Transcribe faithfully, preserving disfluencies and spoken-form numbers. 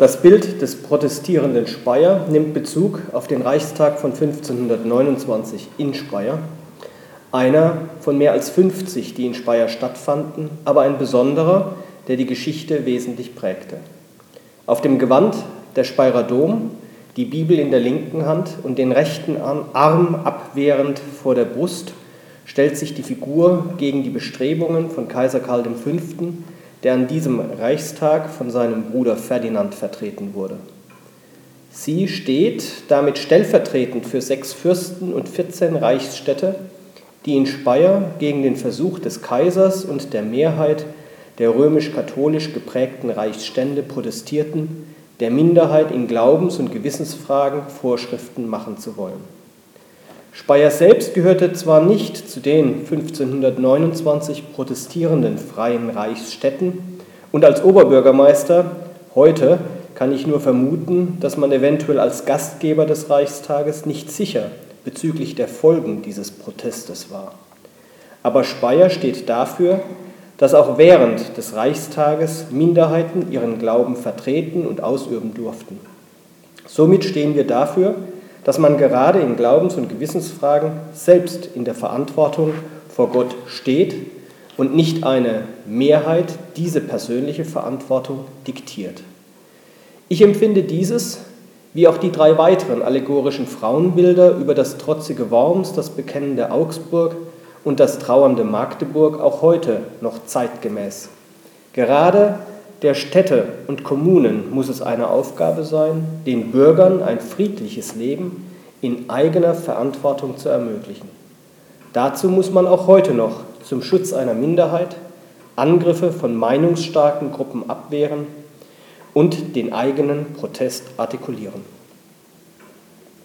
Das Bild des protestierenden Speyer nimmt Bezug auf den Reichstag von fünfzehnhundertneunundzwanzig in Speyer, einer von mehr als fünfzig, die in Speyer stattfanden, aber ein besonderer, der die Geschichte wesentlich prägte. Auf dem Gewand der Speyerer Dom, die Bibel in der linken Hand und den rechten Arm abwehrend vor der Brust, stellt sich die Figur gegen die Bestrebungen von Kaiser Karl der Fünfte., der an diesem Reichstag von seinem Bruder Ferdinand vertreten wurde. Sie steht damit stellvertretend für sechs Fürsten und vierzehn Reichsstädte, die in Speyer gegen den Versuch des Kaisers und der Mehrheit der römisch-katholisch geprägten Reichsstände protestierten, der Minderheit in Glaubens- und Gewissensfragen Vorschriften machen zu wollen. Speyer selbst gehörte zwar nicht zu den fünfzehnhundertneunundzwanzig protestierenden freien Reichsstädten und als Oberbürgermeister heute kann ich nur vermuten, dass man eventuell als Gastgeber des Reichstages nicht sicher bezüglich der Folgen dieses Protestes war. Aber Speyer steht dafür, dass auch während des Reichstages Minderheiten ihren Glauben vertreten und ausüben durften. Somit stehen wir dafür, dass man gerade in Glaubens- und Gewissensfragen selbst in der Verantwortung vor Gott steht und nicht eine Mehrheit diese persönliche Verantwortung diktiert. Ich empfinde dieses, wie auch die drei weiteren allegorischen Frauenbilder über das trotzige Worms, das bekennende Augsburg und das trauernde Magdeburg, auch heute noch zeitgemäß. Gerade der Städte und Kommunen muss es eine Aufgabe sein, den Bürgern ein friedliches Leben in eigener Verantwortung zu ermöglichen. Dazu muss man auch heute noch zum Schutz einer Minderheit Angriffe von meinungsstarken Gruppen abwehren und den eigenen Protest artikulieren.